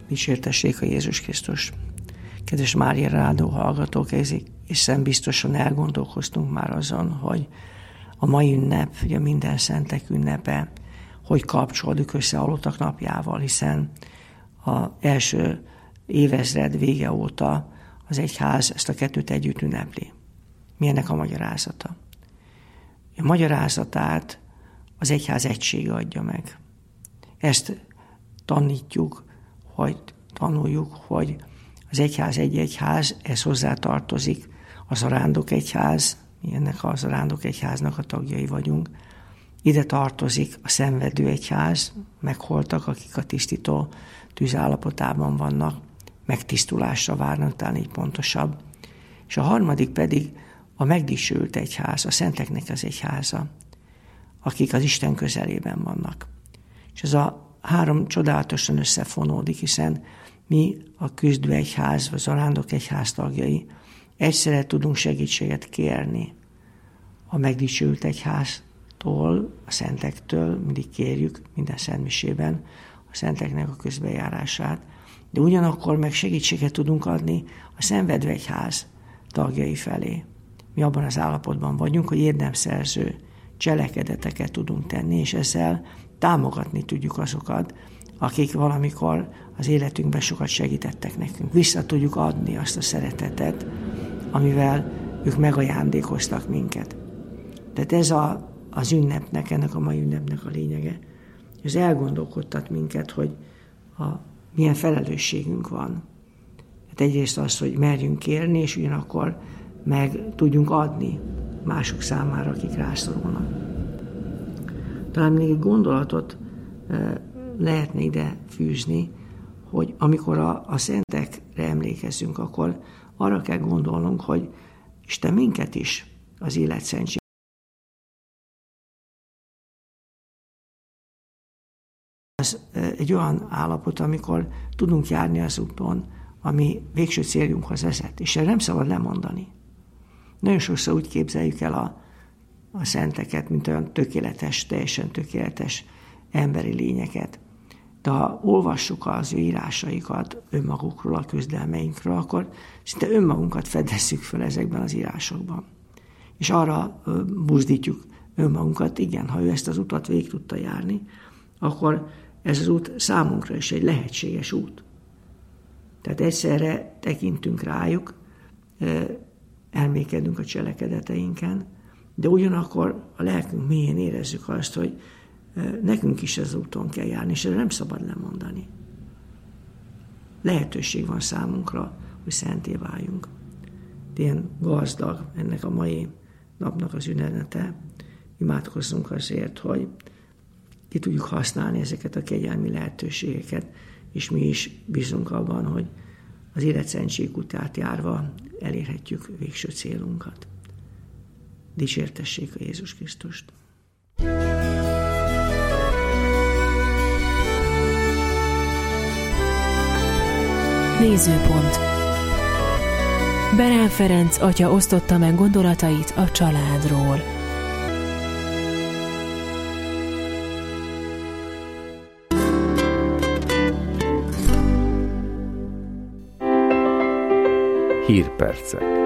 Dicsértessék a Jézus Krisztus. Kedves Mária Rádió hallgatók, hiszen biztosan elgondolkoztunk már azon, hogy a mai ünnep, ugye minden szentek ünnepe, hogy kapcsolódik össze a halottak napjával, hiszen az első évezred vége óta az egyház ezt a kettőt együtt ünnepli. Mi ennek a magyarázata? A magyarázatát az egyház egysége adja meg. Ezt tanítjuk, hogy tanuljuk, hogy az egyház egy egyház, ez hozzátartozik a zarándok egyház, mi ennek a zarándok egyháznak a tagjai vagyunk. Ide tartozik a szenvedő egyház, megholtak, akik a tisztító tűzállapotában vannak, megtisztulásra várnak, talán így pontosabb. És a harmadik pedig a megdicsőült egyház, a szenteknek az egyháza, akik az Isten közelében vannak. És ez a három csodálatosan összefonódik, hiszen mi a küzdő egyház, vagy zarándok egyház tagjai egyszerre tudunk segítséget kérni a megdicsőült egyháztól, a szentektől, mindig kérjük minden szentmisében a szenteknek a közbejárását, de ugyanakkor meg segítséget tudunk adni a szenvedő egyház tagjai felé. Mi abban az állapotban vagyunk, hogy érdemszerző cselekedeteket tudunk tenni, és ezzel támogatni tudjuk azokat, akik valamikor az életünkben sokat segítettek nekünk. Vissza tudjuk adni azt a szeretetet, amivel ők megajándékoztak minket. Tehát ez az ünnepnek, ennek a mai ünnepnek a lényege. Ez elgondolkodtat minket, hogy milyen felelősségünk van. Hát egyrészt az, hogy merjünk kérni, és ugyanakkor meg tudjunk adni mások számára, akik rászorulnak. Talán még egy gondolatot lehetne ide fűzni, hogy amikor a szentekre emlékezünk, akkor arra kell gondolnunk, hogy Isten minket is az élet szentség. Ez egy olyan állapot, amikor tudunk járni az úton, ami végső céljunkhoz vezet, és erre nem szabad lemondani. Nagyon sokszor úgy képzeljük el a szenteket, mint olyan tökéletes, teljesen tökéletes emberi lényeket. De ha olvassuk az ő írásaikat önmagukról, a küzdelmeinkről, akkor szinte önmagunkat fedezzük fel ezekben az írásokban. És arra buzdítjuk önmagunkat, igen, ha ő ezt az utat végig tudta járni, akkor ez az út számunkra is egy lehetséges út. Tehát egyszerre tekintünk rájuk, elmékedünk a cselekedeteinken, de ugyanakkor a lelkünk mélyén érezzük azt, hogy nekünk is ez az úton kell járni, és erre nem szabad lemondani. Lehetőség van számunkra, hogy szenté váljunk. Ilyen gazdag ennek a mai napnak az üzenete. Imádkozzunk azért, hogy ki tudjuk használni ezeket a kegyelmi lehetőségeket, és mi is bízunk abban, hogy az életszentség útját járva elérhetjük végső célunkat. Dicsértessék a Jézus Krisztust! Nézőpont. Berán Ferenc atya osztotta meg gondolatait a családról. Hírpercek.